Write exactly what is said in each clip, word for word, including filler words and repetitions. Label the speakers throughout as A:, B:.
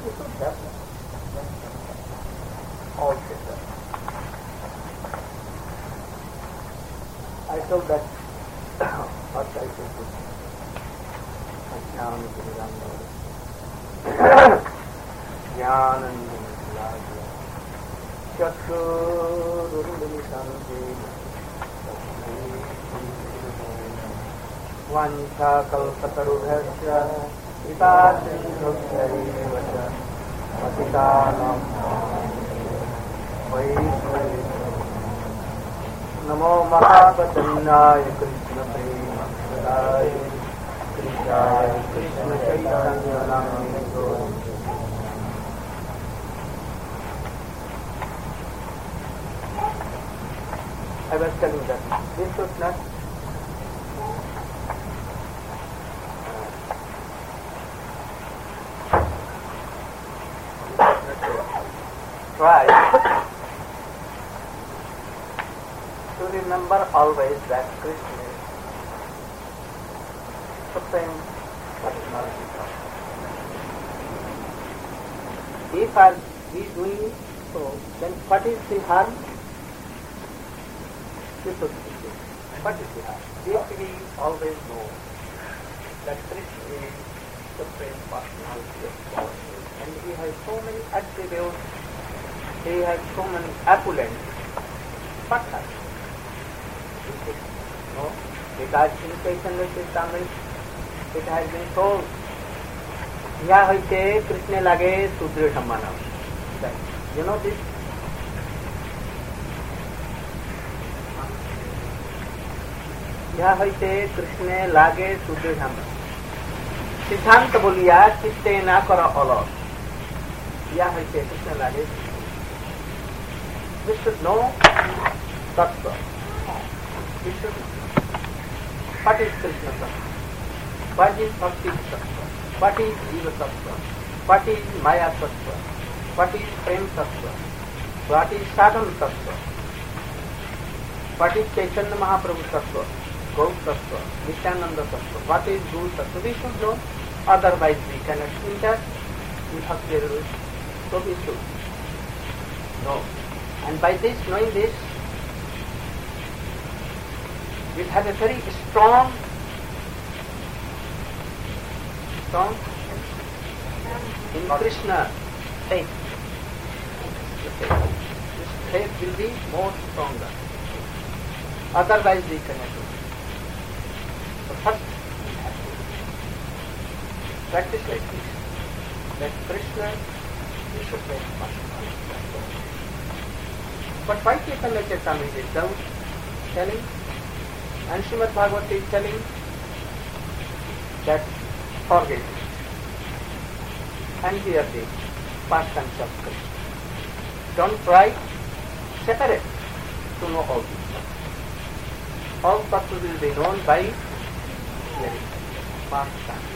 A: You should have all together. I told that what I said to Ajnana Gururanga Jnanandana Chakshurundalitam Vancha kalpatarubhasya Ipasindhukharivasya Patitanam Vaishnavim Namo Mahapatannaya Krishna Prema Sadaya Krishaya Krishna Chaitanya Namito. I was telling that this should not try to remember always that Krishna is Supreme Personality. If I be doing so, then what is the harm? This is the thing. What is the harm? If we always know that Krishna is Supreme Personality of God, and he has so many attributes, he has so many opulence, what happens? No, because in Chaitanya Charitamrita it has been told, "Ya hoite Krishna lage Sudra Sammana." You know this? Ya hoite Krishna lage Sudra Sammana. Siddhanta boliya chitte na kara alot. Ya hoite Krishna lage. We should know tattva. We should know. What is Krishna tattva? What is Bhakti tattva? What is Jiva tattva? What is Maya tattva? What is Prem tattva? What is Sadhana tattva? What is Chaitanya Mahaprabhu tattva? Gaur tattva? Nityananda tattva? What is Guru tattva? We should know. Otherwise we cannot enter in Bhakti revolution. So we should know. And by this, knowing this, we have a very strong, strong in Krishna faith. This faith will be more stronger. Otherwise, we cannot do it. So first, we have to practice like this. That Krishna, we should make first. But why Chaitanya Charitamrita is down telling, and Srimad Bhagavata is telling that forget it. And here the pastimes of Krishna. Don't try separate to know all this. All tattva will be known by hearing pastimes.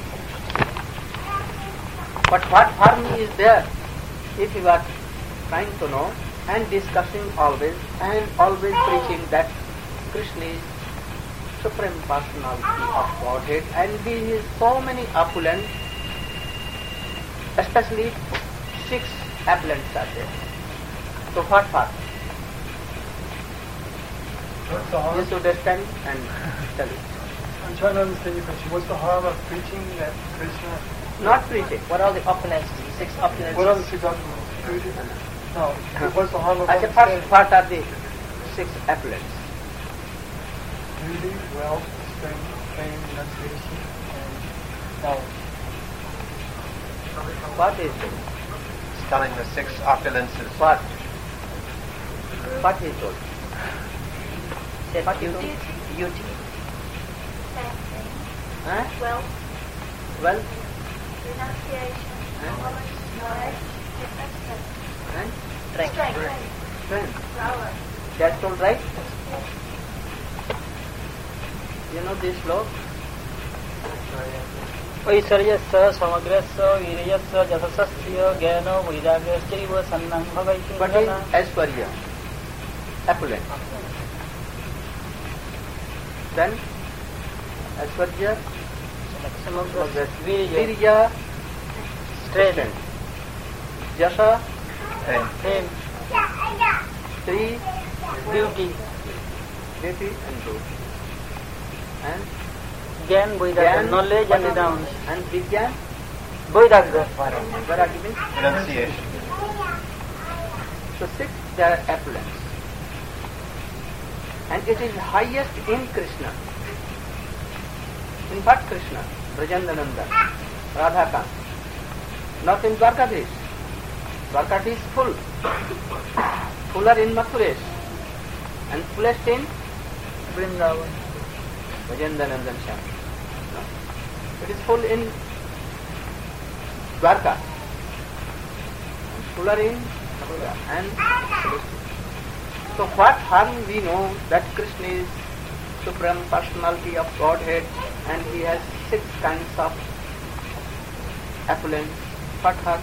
A: But what harm is there if you are trying to know and discussing always and always preaching that Krishna is Supreme Personality of Godhead and he is so many opulent, especially six opulents are there. So what for? You should understand and tell it.
B: I'm trying to understand your question. What's the harm of preaching that Krishna?
A: Not preaching.
C: What are the opulences? Six opulences.
B: What are the six opulences? No. What's the harm of
A: As a first part are the six opulents.
B: Beauty, wealth, strength, fame, renunciation, and knowledge.
A: What is it?
D: It's telling the six opulences.
A: What? What is it?
C: Say
A: What
C: beauty.
A: is
C: Beauty.
A: Huh?
E: Wealth,
A: Wealth
E: renunciation,
A: Huh?
E: knowledge,
A: and
C: Strength.
E: strength,
A: strength.
E: power.
A: That's all right? You know this law?
C: ऐश्वर्यस्य समग्रस्य वीर्यस्य यशस्य ज्ञान वैराग्यश्चैव सन्नं भवति
A: What is Aishwarya? Opulent. Then Aishwarya,
C: समग्र वीर्य
A: Virya,
C: strength.
A: Jasha,
D: Fame.
C: fame,
A: Sri,
C: beauty,
A: beauty and good. And
C: Gyan, Vairagya,
A: Gyan,
C: knowledge and
A: Vairagya.
C: renounce.
A: And Vigyan,
C: Vairagya.
A: Vairagya means
D: Renunciation.
A: so six there are appellants. And it is highest in Krishna. In what Krishna? Brajandanandan, Radhakant. Not in Dwarkadhish. Dwarkadhish is full. Fuller in Mathuresh. And fullest in
C: Vrindavan.
A: Brajandanandan Shyam. No? It is full in Dwarka. And fuller in Mathura. And so what harm we know that Krishna is Supreme Personality of Godhead and he has six kinds of appellants. What harm?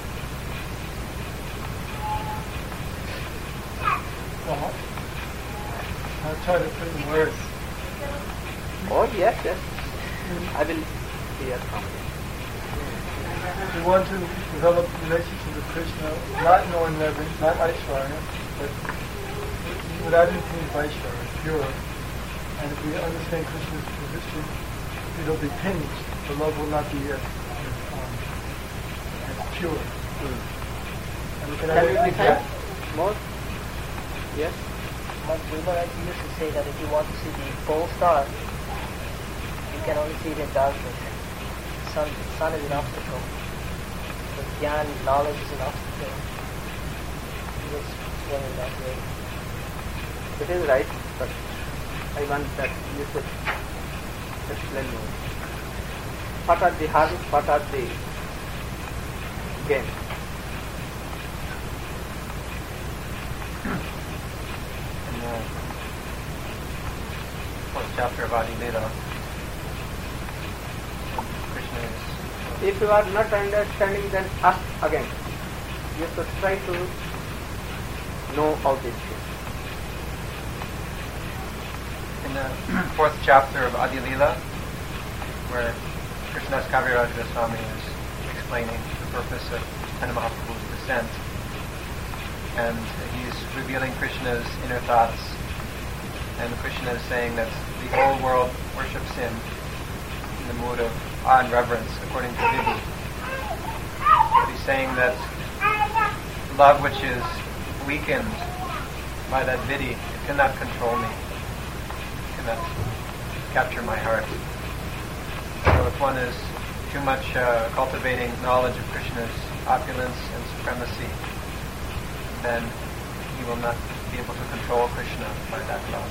B: Well, I'll try to put in words.
A: Oh yes, yes. I will hear from you.
B: We want to develop relationship with Krishna, not knowing Never, not Aishwarya, but without anything of Aishwarya, pure. And if we understand Krishna's position, it'll be tinged. The love will not be as, as, um, as pure. And we can
A: Can you
B: understand
A: recite more? Yes.
C: But Maharaj used to say that if you want to see the pole star, you can only see it in darkness. Sun, sun is an obstacle. The Gyan, knowledge is an obstacle. He was explaining that way.
A: It is right, but I want that you should explain more. What are the harms, what are the gains?
D: In the fourth chapter of Adi Lila, Krishna is
A: If you are not understanding, then ask again. You should try to know all these things.
D: in the fourth chapter of Adi Lila, where Krishnadas Kaviraj Goswami is explaining the purpose of Chaitanya Mahaprabhu's descent, and he's revealing Krishna's inner thoughts, and Krishna is saying that the whole world worships him in the mood of awe and reverence, according to Vidhi. But he's saying that love which is weakened by that Vidhi, it cannot control me, it cannot capture my heart. So if one is too much uh, cultivating knowledge of Krishna's opulence and supremacy, then he will not be able to control Krishna by that love.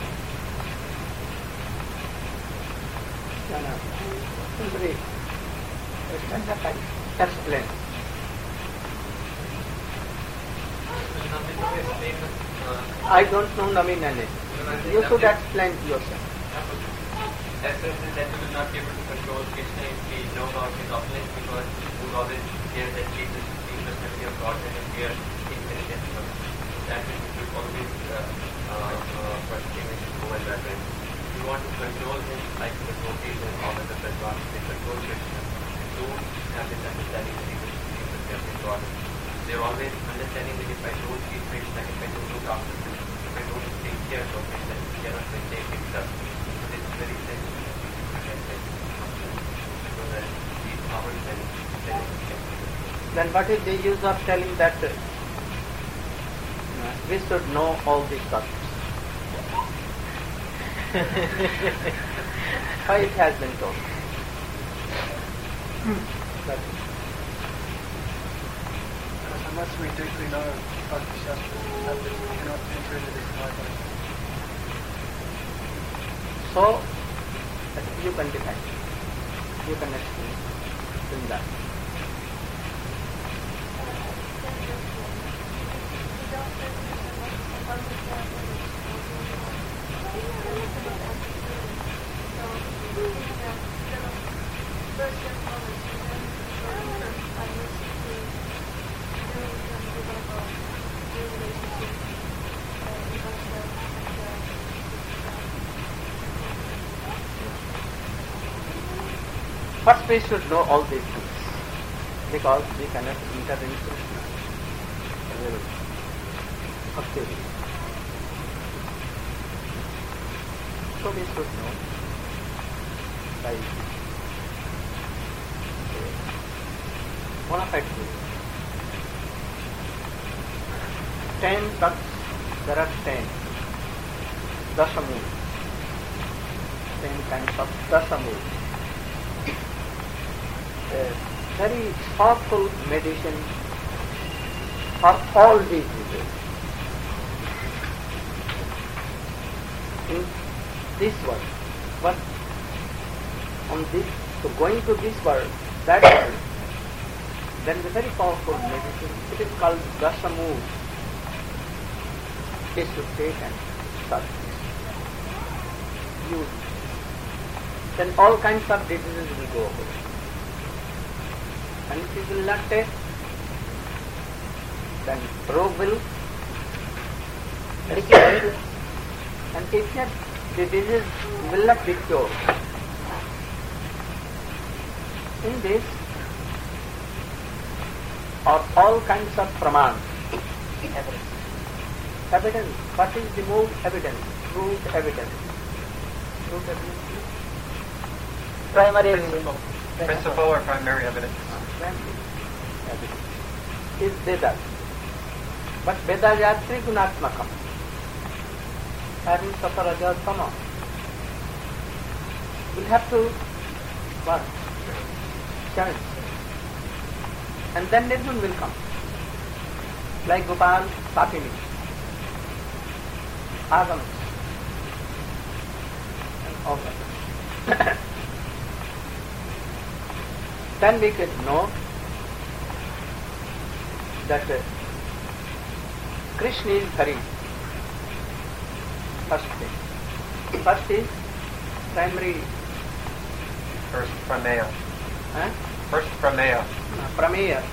A: No, no. Simply explain. I don't know Naveen Nane. You should explain yourself.
F: Essence is that we will not be able to control Krishna if we know about his opulence, because we will always hear that Jesus is the personality of God and we are infinite and love. That means we should always uh, uh, uh, pursue his go and reverence. We want to control him like the devotees and all other Prajvas, they control Krishna. They don't have this understanding that he is the personality of God. They are always understanding that if I don't feed Krishna, if I don't look after him, if I don't take care of Krishna, he cannot maintain himself. So this is very simple. So that these powers and
A: Then what is the use of telling that uh, we should know all these subjects? Why it has been told? That's it.
B: Because unless we deeply know Bhakti Shastra, we cannot enter into this life.
A: So, you can define. You can explain in that. First we should know all these things. because we cannot enter in Krishna. Okay. So we should know by bona fide way. Ten ducks, there are ten. Dasamu. Ten kinds of dasamu. A very powerful medicine for all diseases. In this world, but on this, so going to this world, that world, there is a very powerful medicine. It is called Dasamu. It should take and start use. Then all kinds of diseases will go away. And if you will not take, then rogue will recur. And if not, the disease will not be cured. In this are all kinds of praman, evidence. Evidence. What is the most evidence? Root evidence. Root evidence.
C: Primary
D: Principle. Principle or primary evidence.
A: Primary evidence is Vedas. But Vedas are Trigunatmakam. Having Sataraja Tama. We'll have to what? Change. And then Nirgun will come. Like Gopal, Sapini, Agams, and all that. Then we can know that uh, Krishna is Hari. First thing. First is primary.
D: First prameya.
A: Huh?
D: First prameya.
A: Prameya.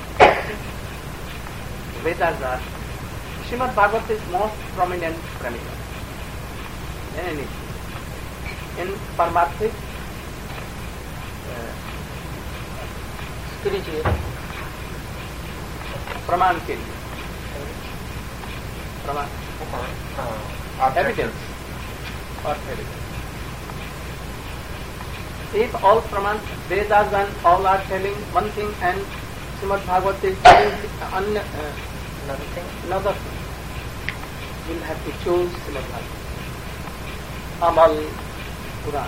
A: Vedas are. Srimad Bhagavatam is most prominent prameya. In any. In Paramarthik,
C: spiritual
A: प्रमाण के लिए प्रमाण
D: Uh,
A: evidence or evidence. If all praman Vedas and all are telling one thing and Srimad Bhagavatam is telling an, uh,
C: another thing.
A: another thing, we'll have to choose Srimad Bhagavatam. Amal Puran.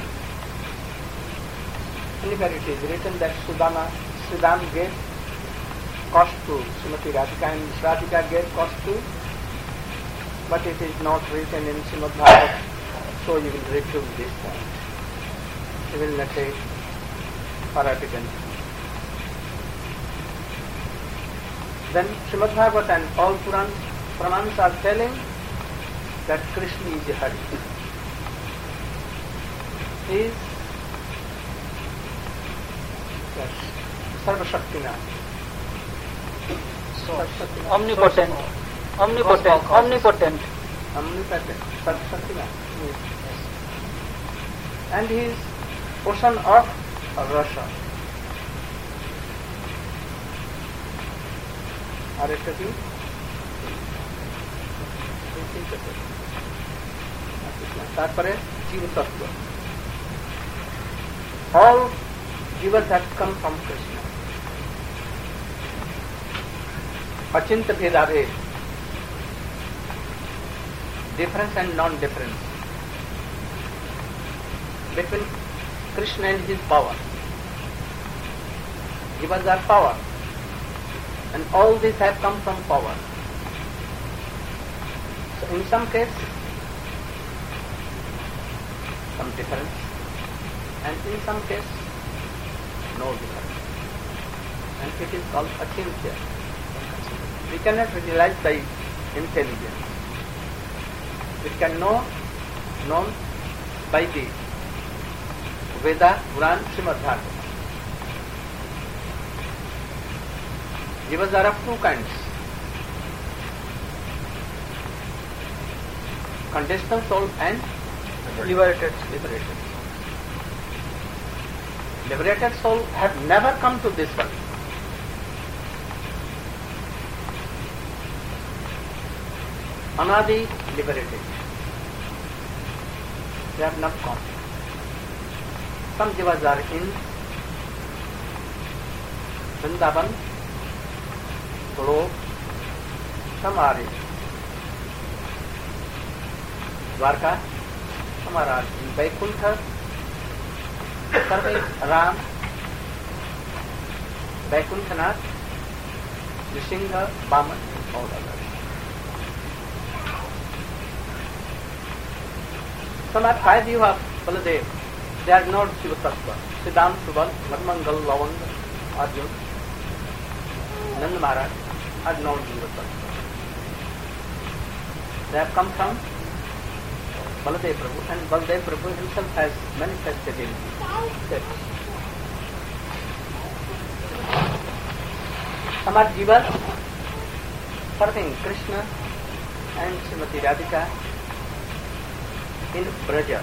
A: Anywhere it is written that Sudama, Sudam gave cost to Srimati Radhika and Radhika gave cost to, but it is not written in Srimad Bhagavatam, so you will refuse this point. You will not take Paratikan. Then Srimad Bhagavatam and all Purans, Pramans are telling that Krishna is Hari. He is yes, Sarvashaktina.
C: Omnipotent. Omnipotent. Omnipotent.
A: Omnipotent. Sarvashaktina. Yes. And he is ocean of Rasa. Are you taking? তারপরে জীব তত্ত্ব. All jivas have come from Krishna. Achinta Bhedabhed. Difference and non-difference between Krishna and his power. Jivas are power, and all these have come from power. So in some case, some difference, and in some case, no difference. And it is called achintya. We cannot realize by intelligence. It can know, known by the Veda, Puran, Srimad Bhagavatam. Jivas are of two kinds. Conditional soul and liberated. Liberated. Liberated soul have never come to this world. Anadi liberated. They have not come. Some jivas are in Vrindavan, Golok, some are in Dwarka, some are in Vaikuntha, serving Ram, Vaikuntanath, Nrsimha, Vaman, and all others. Some are five view of Baladev. They are not Shiva Tattva. Siddham, Subal, Madmangal, Lavanga, Arjun, Nanda Maharaj are not Shiva Tattva. They have come from Baladev Prabhu, and Baladev Prabhu himself has manifested in steps. Some are Jivas serving Krishna and Srimati Radhika in Braja.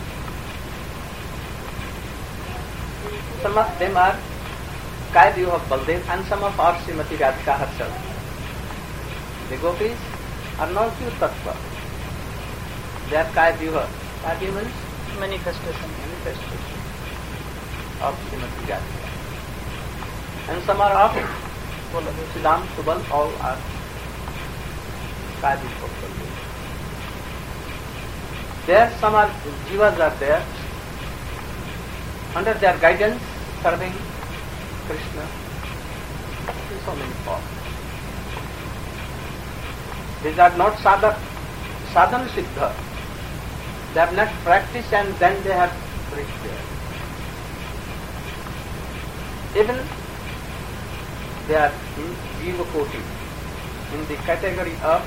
A: Some of them are Kaidu of Baldev and some of our Srimati Radhika herself. The gopis are not Shiva Tattva. They are Kaidu. Kaidu means
C: Manifestation.
A: manifestation of Srimati Radhika. And some are of Siddham, Subal, all are Kaidu of Baldev. There some are jivas are there under their guidance serving Krishna in so many forms. These are not sadhana, sadhana siddha. They have not practiced and then they have reached there. Even they are in jiva koti, in the category of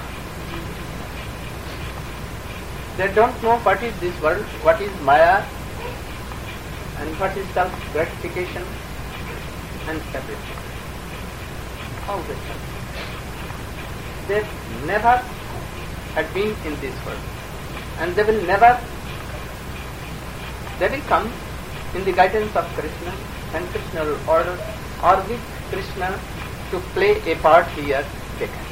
A: they don't know what is this world, what is Maya, and what is self-gratification and everything. How they can? They never had been in this world, and they will never, they will come in the guidance of Krishna, and Krishna will order, or with Krishna to play a part here, they can.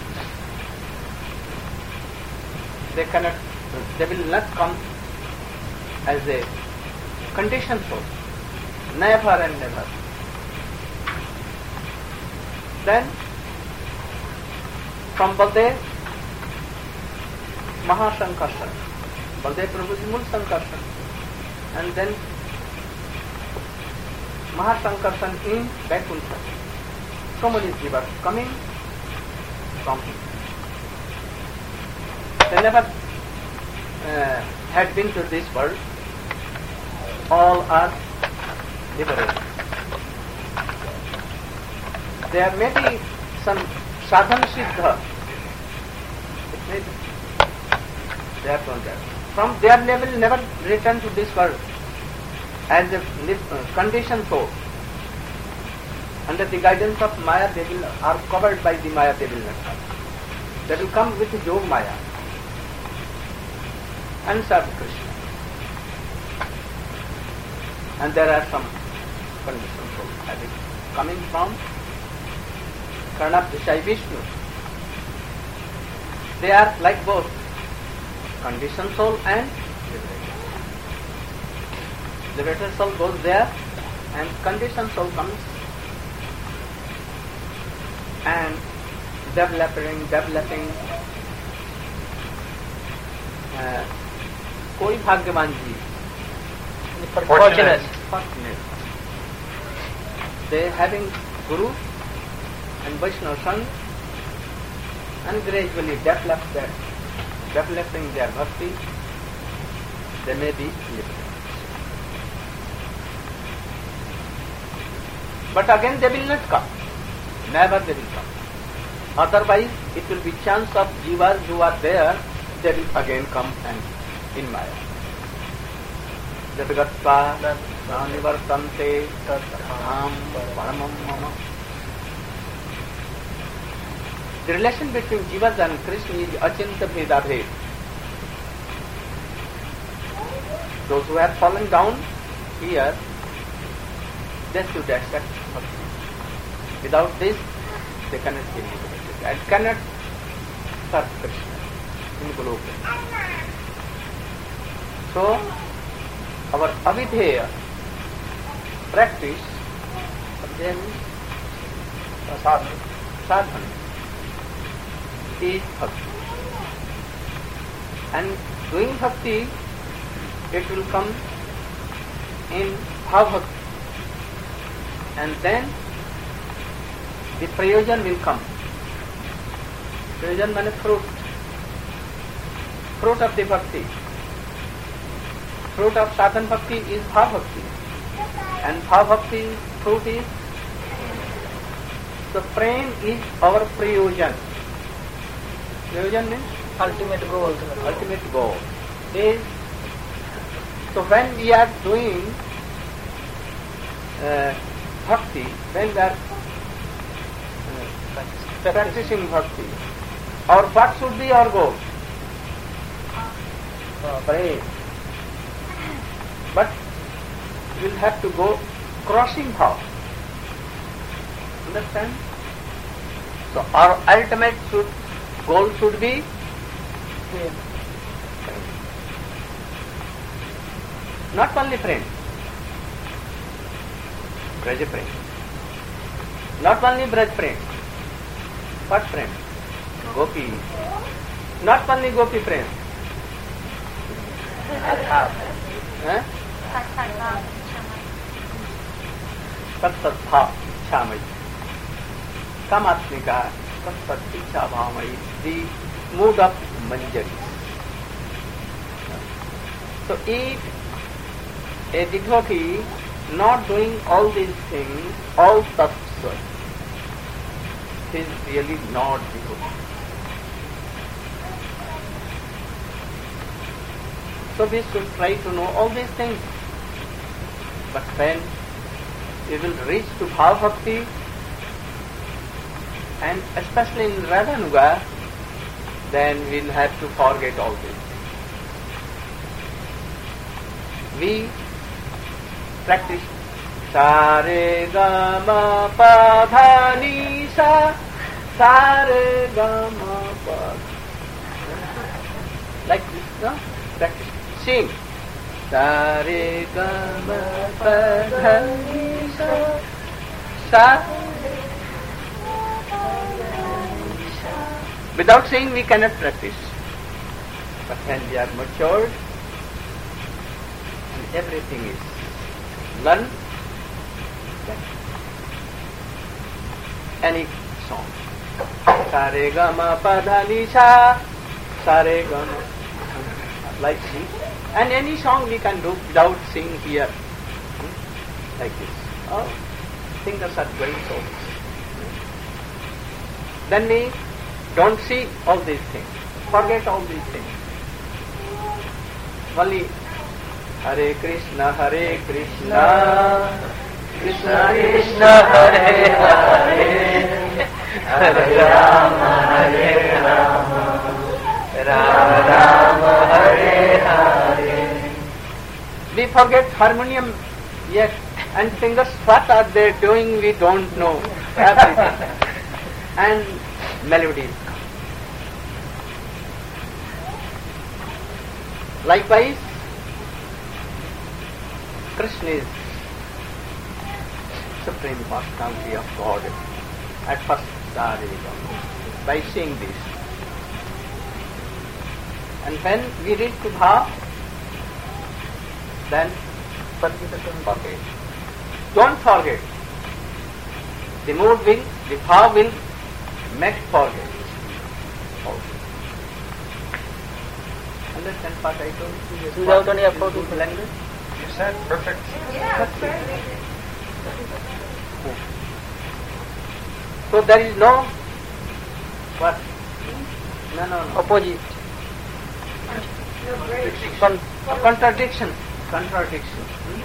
A: They cannot, they will not come as a conditioned soul, never and never. Then, from Baldev, Mahasankarsan, Baldev Prabhu's Mul Sankarsan, and then Mahasankarsan in Vaikuntha. So many jivas coming from him. They never uh, had been to this world. All are liberated. There may be some sadhana siddha. It may be. They are from there. From their level, never return to this world as a uh, conditioned soul. Under the guidance of Maya, they will are covered by the Maya. They will not come. They will come with Yog Maya and serve Krishna. And there are some conditioned souls having coming from Karnapdishai Vishnu. They are like both conditioned soul and liberated. Liberated soul goes there and conditioned soul comes and developing, developing uh, कोई भाग्यवान जी
C: Fortunate.
A: fortunate. They having Guru and Vaishnava Sangh and gradually develop their, developing their bhakti, they may be liberated. But again they will not come. Never they will come. Otherwise it will be chance of jivas who are there, they will again come and in Maya. Jadgatva nivartante tadham paramam mama. The relation between jivas and Krishna is achinta bheda bhed. Those who have fallen down here, they should accept bhakti. Without this, they cannot be liberated and cannot serve Krishna. in Goloka. So, our avidheya practice, then sadhana, sadhana is bhakti. And doing bhakti, it will come in bhav bhakti. And then the prayojan will come. Prayojan means fruit. Fruit of the bhakti. Fruit of sadhana bhakti is bhav bhakti. And bhav bhakti fruit is, the prem is our prayojan. Prayojan means
C: Ultimate goal.
A: ultimate goal. Is, so when we are doing uh, bhakti, when we are uh, practicing bhakti, or what should be our goal? Uh, prem. But we will have to go crossing bhav. Understand? So our ultimate should, goal should be
C: Prem.
A: not only friend, Braja friend. Not only Braj friend. What friend? Gopi. Not only Gopi friend. Eh? Tatsatbhav Ichamai. Kamatmika Tatsat Ichabhamai. The mood of Manjari. So if a devotee not doing all these things, all tatsat, he is really not devotee. So we should try to know all these things. But when we will reach to bhav bhakti, and especially in Radhanuga, then we will have to forget all this. We practice sa re ga ma pa dha ni sa, sa re ga ma pa. Like this, no? Practice. Sing. Sa re ga ma pa dha ni sa, sa. Without saying we cannot practice. But when we are matured, and everything is learned, then any song. Sa re ga ma pa dha ni sa, sa re ga ma. Like this. And any song we can do without singing here. Hmm? Like this. Oh, singers are very souls. Then we don't see all these things. Forget all these things. Only Hare Krishna, Hare Krishna, Krishna Krishna, Hare Hare, Hare Rama, Hare Rama, Rama Rama, Hare Hare. We forget harmonium yet, and singers, what are they doing? We don't know everything. And melodies. Likewise, Krishna is supreme personality of God. At first, by seeing this, and when we reach to bhav, then forget. Don't forget. The mood will, the bhav will make forget. Also. Understand what I told you?
C: Without any effort of
A: language?
D: You said perfect.
A: So there is no what? No, no, no.
C: opposite.
A: Con- contradiction. Contradiction.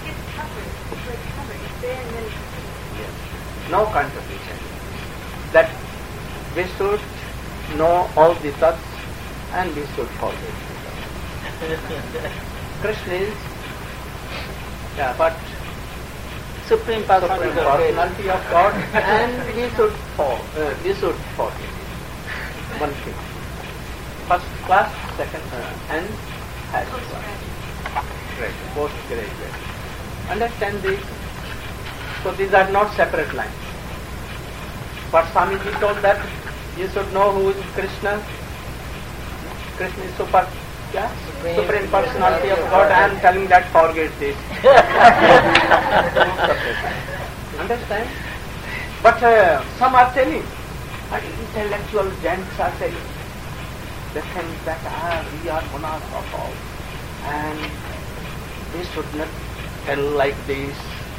A: Yes. No contradiction. That we should know all the thoughts and we should forget. Krishna is, yeah, but
C: Supreme
A: supreme
C: personality of
A: personality of God, and we should fall, uh, we should forget one thing. first class, second, uh, and high class. Right, postgraduate. Understand this? So these are not separate lines. But Swamiji told that you should know who is Krishna. Krishna is super, yeah?
C: Supreme,
A: Supreme Personality of God. I am telling that forget this. Understand? But uh, some are telling, and intellectual gents are telling, they think that ah, we are monarchs of all, and they should not tell like this.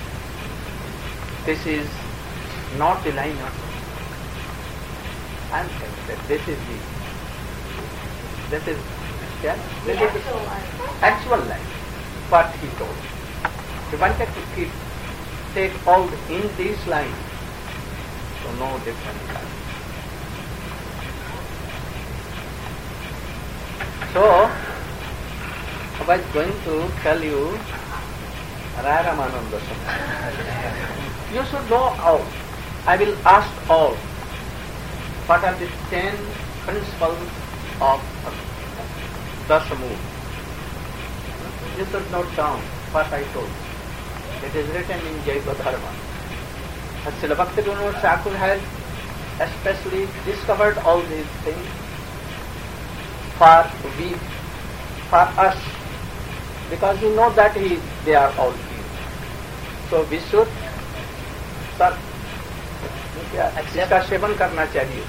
A: This is not the line of I am saying that this is the this is yeah, this is
E: actual life.
A: actual life. What he told. He wanted to keep take all in this line, so no different line. So I was going to tell you Raya Ramananda Swami. You should know all. I will ask all. What are the ten principles of Dasamud? You should note down what I told. It is written in Jaiva Dharma. Srila Bhaktivinoda Thakur has especially discovered all these things for we, for us, because you know that he, they are all here. So we should, sir, इसका सेवन करना चाहिए.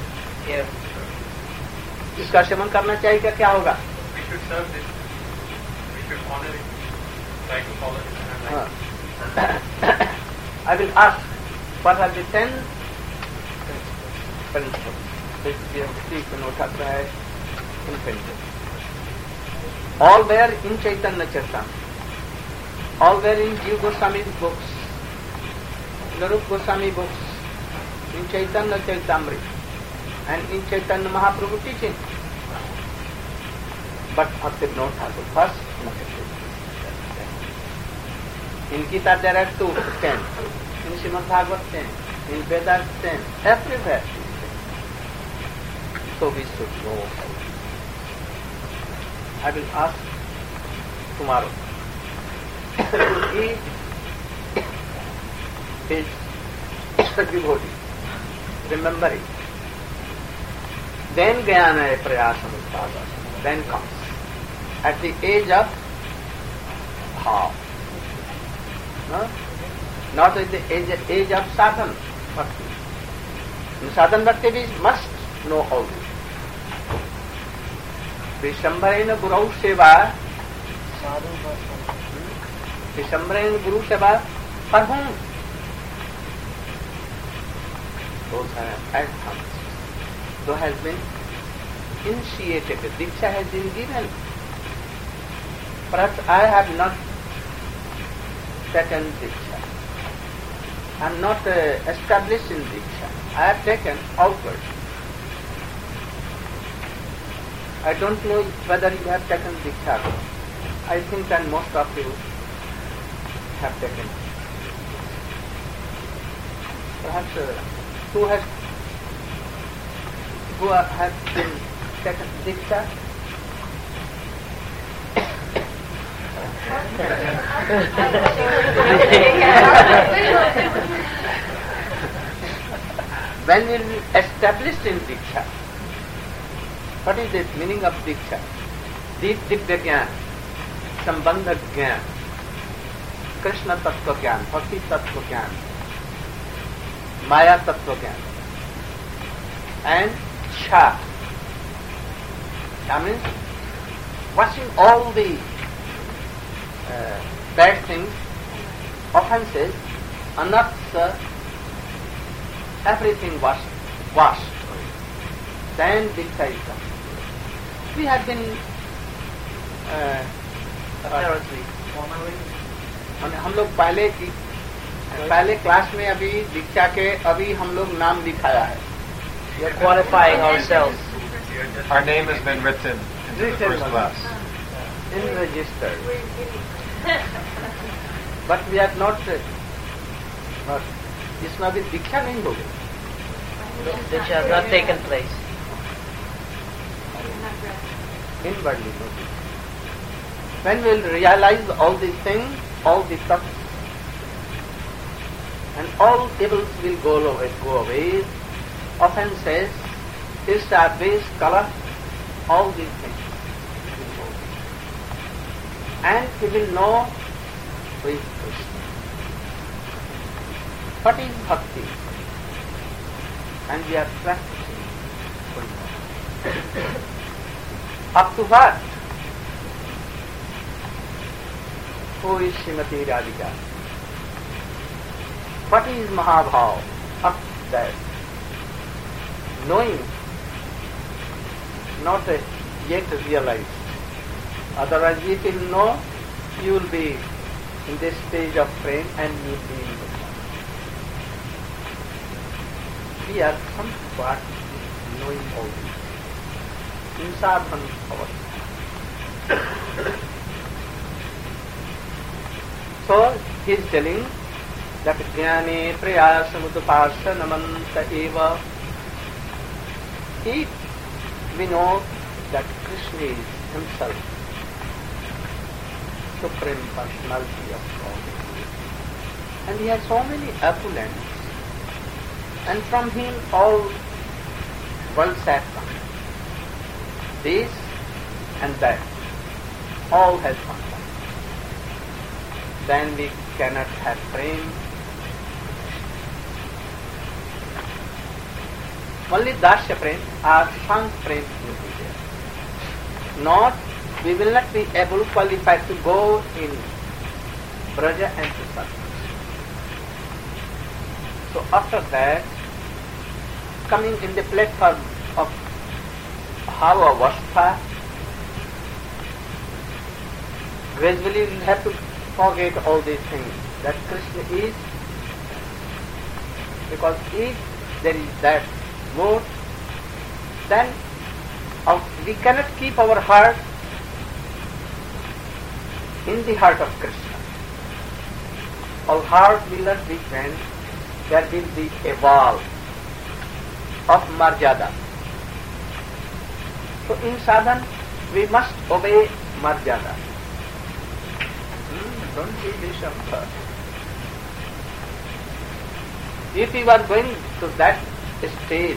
A: इसका सेवन करना चाहिए क्या क्या होगा?
F: We should serve this. We should honor it. Try to follow it in our life.
A: I will ask, what are the ten principles which we have seen in Uttarakhand in Pinto? All were in Chaitanya Charitamrita. All were in Jiva Goswami's books, Narup Goswami books, in Chaitanya Charitamrita, and in Chaitanya Mahaprabhu teaching. But Bhaktivinoda Thakur first introduced. In Gita there are two, ten. In Srimad Bhagavad ten. In Vedas ten. Everywhere. So we should know. I will ask tomorrow. Each is devotee. Remember it. Then Jnana Prayasam Utpadasana. Then comes. At the age of bhav. No? Not at the age, age of sadhana bhakti. In sadhana bhakti we must know all this. Vishambharena Guru Seva. Vishambharena Guru Seva for whom? Those are advanced. Those has been initiated. Diksha has been given. Perhaps I have not taken Diksha. I am not uh, established in Diksha. I have taken outward. I don't know whether you have taken Diksha. I think that most of you have taken. Perhaps uh, who has who are, have been taken Diksha? When we will established in Diksha, what is the meaning of Diksha? Deep Divya Gyan, Sambandha Gyan, Krishna Tattva Gyan, Bhakti Tattva Gyan, Maya Tattva Gyan, and Cha. That means washing all the uh, bad things, offenses, anarthas, everything washed, washed. Then Diksha is come. We have been uh,
C: Apparently.
A: हम लोग पहले की पहले class में अभी दीक्षा के अभी हम लोग नाम लिखाया है.
C: We are qualifying ourselves.
D: Our name has been written into the first class.
A: In registered. But we are not. Uh, not इसमें अभी दीक्षा नहीं होगी.
C: Which has not taken place.
A: Inwardly notice. When we will realize all these things, all these stuff, and all evils will go away, go away. Offenses, disturbance, color, all these things will go away. And he will know who is Krishna. What is bhakti? And we are practicing going on. Up to what? Who is Srimati Radhika? What is Mahabhav? Up to that. Knowing, not uh, yet realized. Otherwise, if you know, you will be in this stage of frame and you will be in the one. We are somewhat knowing all this. In sadhana power. So, he is telling that jnane prayasamudupasya namanta eva. If we know that Krishna is himself, Supreme Personality of God, and he has so many opulence, and from him all worlds have come, this and that, all has come. Then we cannot have prema. Only Dasya prema or Sang prema will be there. Not, we will not be able to qualify to go in Braja and to Sattva. So after that, coming in the platform of Bhava Avastha, gradually we will have to forget all these things, that Krishna is, because if there is that mood, then uh, we cannot keep our heart in the heart of Krishna. Our heart will not be cleansed, there will be a wall of marjada. So in sadhana, we must obey marjada. Hmm, don't be Vishambha. If you are going to that stage,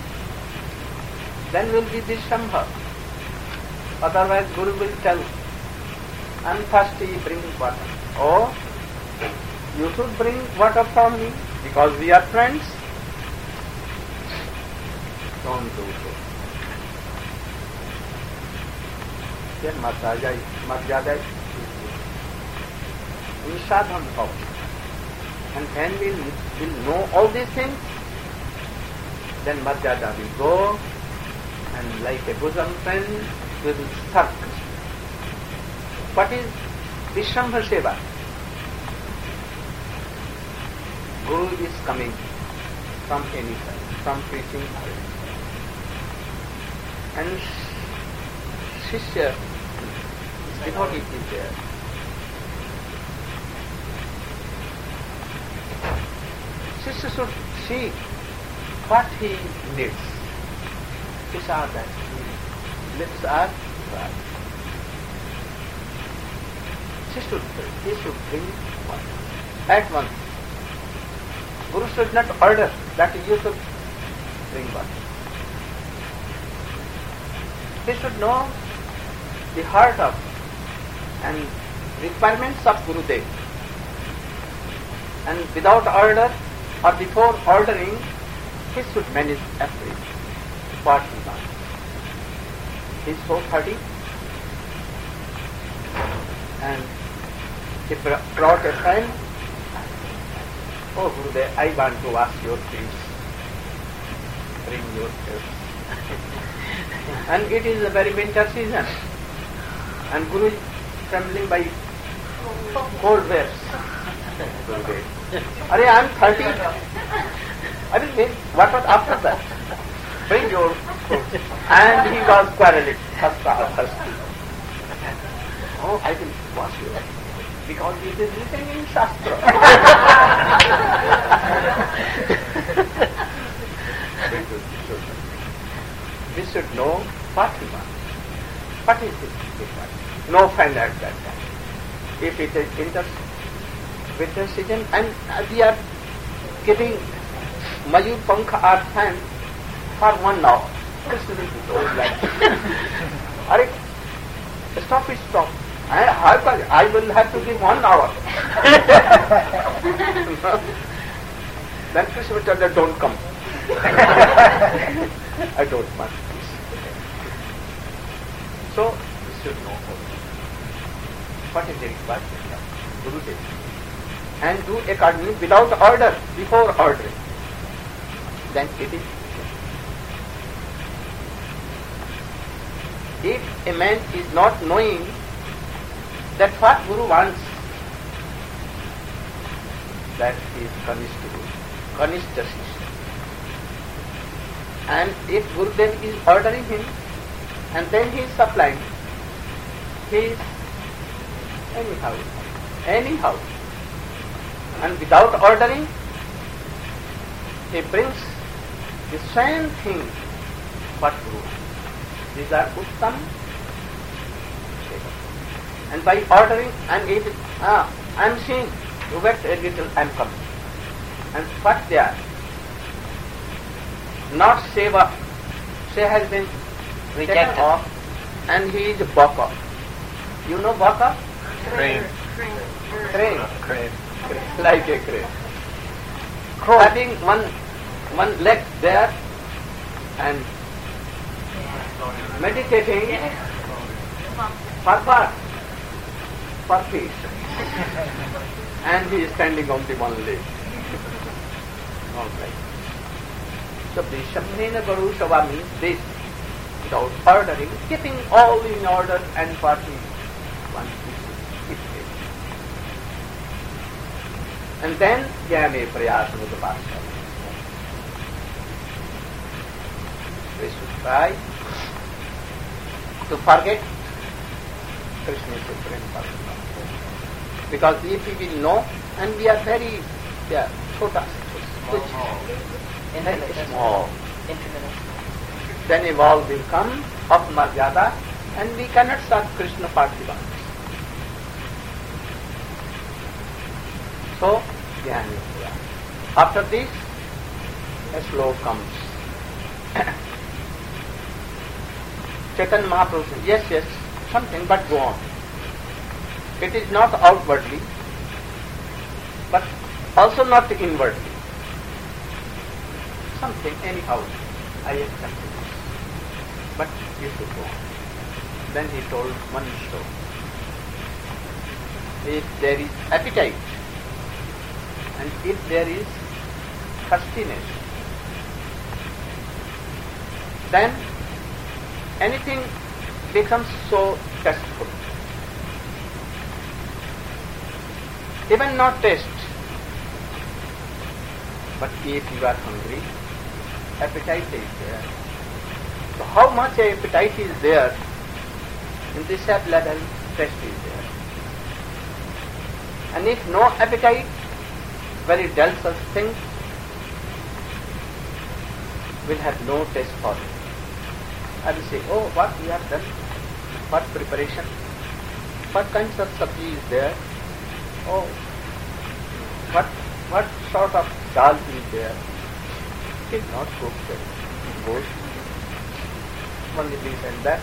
A: then will be Vishambha. Otherwise Guru will tell, I am thirsty, bring water. Or you should bring water for me because we are friends. Don't do so. Then Marjada Marjada is in sadhana power. And when we will know all these things, then Marjada will go, and like a bosom friend, we will serve Krishna. What is Vishambha Seva? Guru is coming from any side, from preaching side. And Shishya, devotee is there. Shishya should see what he needs. These are that lips are right. He should, he should bring water at once. Guru should not order that you should bring water. He should know the heart of and requirements of Gurudev. And without order or before ordering, he should manage everything. What he wants. He is so hardy, and he brought a friend. Oh Gurudev, I want to wash your feet. Bring your feet. And it is a very winter season, and Guru is trembling by cold waves. Gurudev, Are I am thirty. I will think, what was after that? Bring your food. And he was quarreling. Thirsty. Oh, I will wash you. Because it is written in Shastra. We should know what he wants. What is it? No friend at that time. If it is inter winter season and we are giving Mayur Pankha our fan for one hour. Krishna will be told like, Are stop it, stop. I, I, I will have to give one hour. Then Krishna will tell them, don't come. I don't want this. So, we should know what is the requirement of Gurudev. And do accordingly without order, before ordering. Then it is. If a man is not knowing that what Guru wants, that is Kanishta Guru, Kanishta Shishya. And if Gurudev is ordering him, and then he is supplying, he is anyhow, anyhow. And without ordering, he brings the same thing what Guru wants. These are Uttam. And by ordering, and if ah, I am seeing, you wait a little, I am coming. And what they are? Not Seva. Seva has been rejected off, and he is Baka. You know Baka?
D: Crane.
A: Crane.
D: Crane.
A: Like a crane. Having one one leg there and meditating for what? For peace. And he is standing on the one leg. All right. So the Shamnena Garu Shava means this, without ordering, keeping all in order and for the one piece. And then Jnane Prayas Mudapasya. We should try to forget Krishna Supreme Personality. Because if we will know, and we are very, yeah, chota, which very small, then a wall will come of Marjada, and we cannot serve Krishna Parthiva. So, Jnana Priya. After this, a slow comes. Chaitanya Mahaprabhu says, yes, yes, something, but go on. It is not outwardly, but also not inwardly. Something, anyhow, I accept it. But you should go on. Then he told one show. If there is appetite, and if there is thirstiness, then anything becomes so tasteful. Even not taste, but if you are hungry, appetite is there. So how much appetite is there, in this level, taste is there. And if no appetite, very dull such things will have no taste for it. I will say, oh, what we have done, what preparation, what kinds of sabji is there, oh, what what sort of dal is there. It is not cooked, it goes only this and that.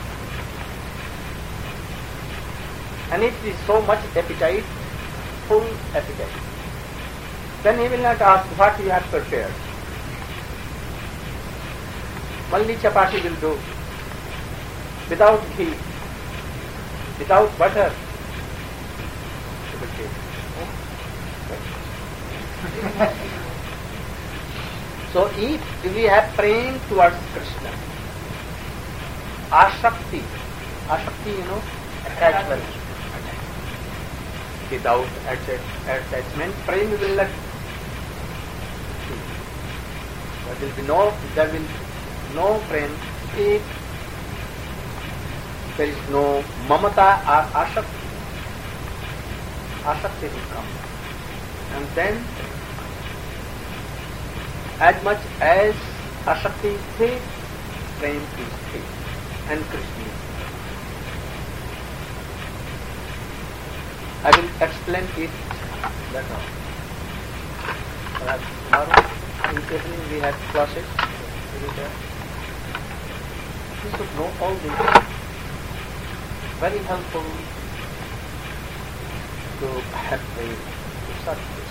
A: And if it is so much appetite, full appetite, then he will not ask what you have prepared. Only chapati will do, without ghee, without butter. He will say, oh. So if we have praying towards Krishna, ashakti, ashakti, you know, attachment. Without attachment, praying will not. There will be no, there will no prem if there is no mamata or ashakti. Ashakti will come. And then, as much as ashakti is thick, prem is thick. And Krishna is thick. I will explain it later. Perhaps tomorrow evening we have classes. You should know all this. Very helpful to have faith to such this.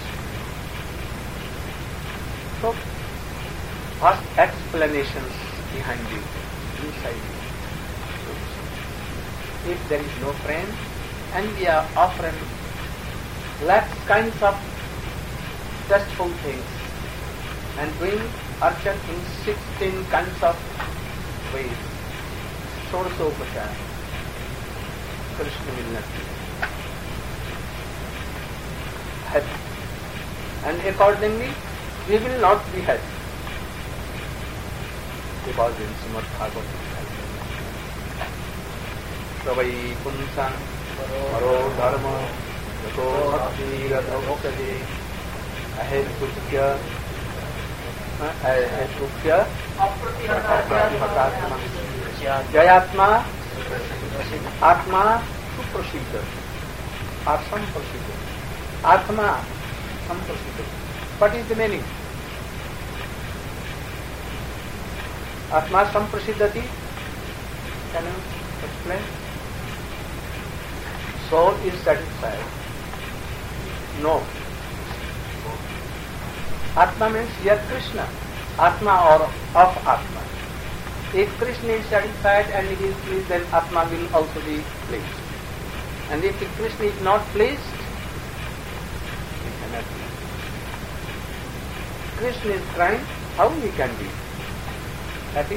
A: So, first explanations behind it, inside it. If there is no friend, and we are offering lots kinds of tasteful things and doing archan in sixteen kinds of ways, Shodasopachara, Krishna will not be happy. And accordingly, we will not be happy. Because in Srimad Bhagavatam, Savai Punsan, Paro Dharma, Yato Bhakti, Yato Bhakti, Ahed Sukya, Ahed Sukya, Apratyatma, Jayatma, Atma, Suprasiddha, or Samprasiddha. Atma, Samprasiddha. What is the meaning? Atma Samprasiddhati. Can you explain? Soul is satisfied. No. Atma means here Krishna. Atma or of Atma. If Krishna is satisfied and he is pleased, then Atma will also be pleased. And if Krishna is not pleased, he cannot be. Krishna is crying, how he can be happy?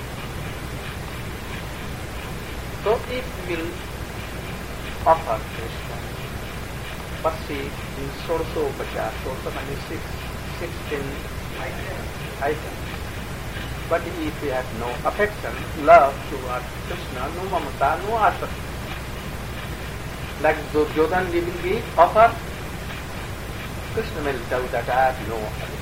A: So if we will offer Krishna, Pasi in Shodasopachara, Shodasa means six, sixteen items. But if we have no affection, love towards Krishna, no mamata, no asakti. Like Duryodhana we will be offered, Krishna will tell that I have no affection.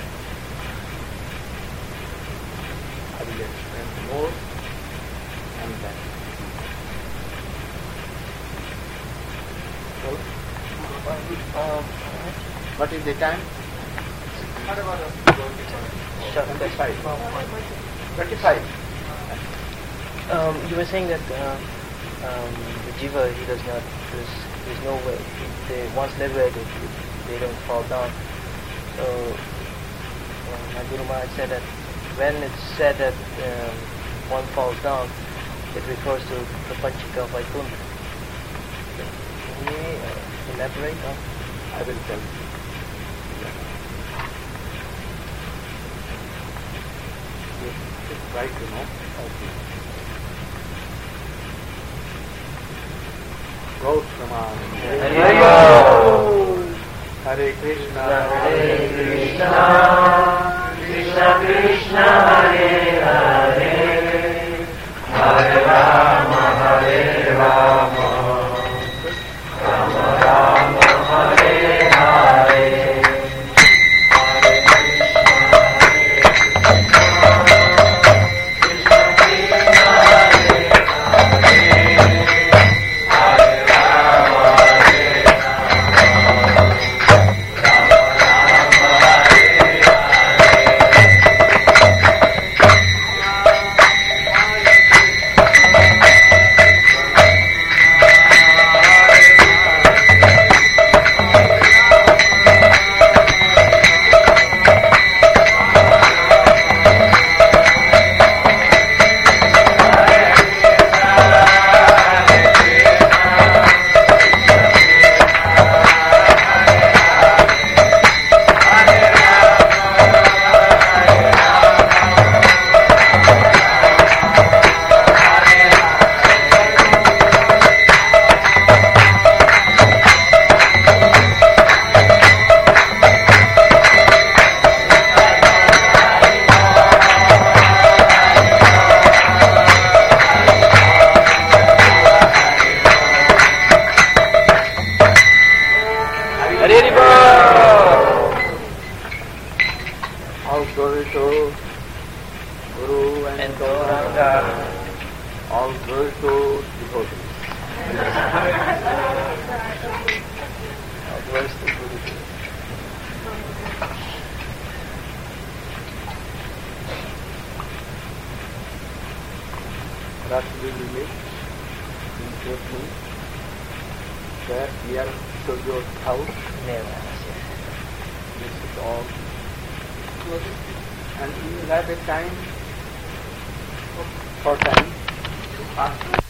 A: I will explain more and then. So, um, what is the time? twenty-five. twenty-five.
C: Um, you were saying that uh, um, the jiva, he does not, there's, there's no way. If they once liberated, they don't fall down. So, uh, my Guru Maharaj said that when it's said that um, one falls down, it refers to the Panchika of Vaikuntha. Can you uh, elaborate on?
A: I will tell you. It's right, you know. Gautama. Hare Krishna.
G: Hare Krishna. Krishna Krishna. Hare Hare. Hare Rama. Hare Rama. Rama Rama. Hare Hare.
A: verse the Guru gave. Rashmi will meet in Jyotni, where we are Suryo's house. This is all closed. And we will have a time for time to ask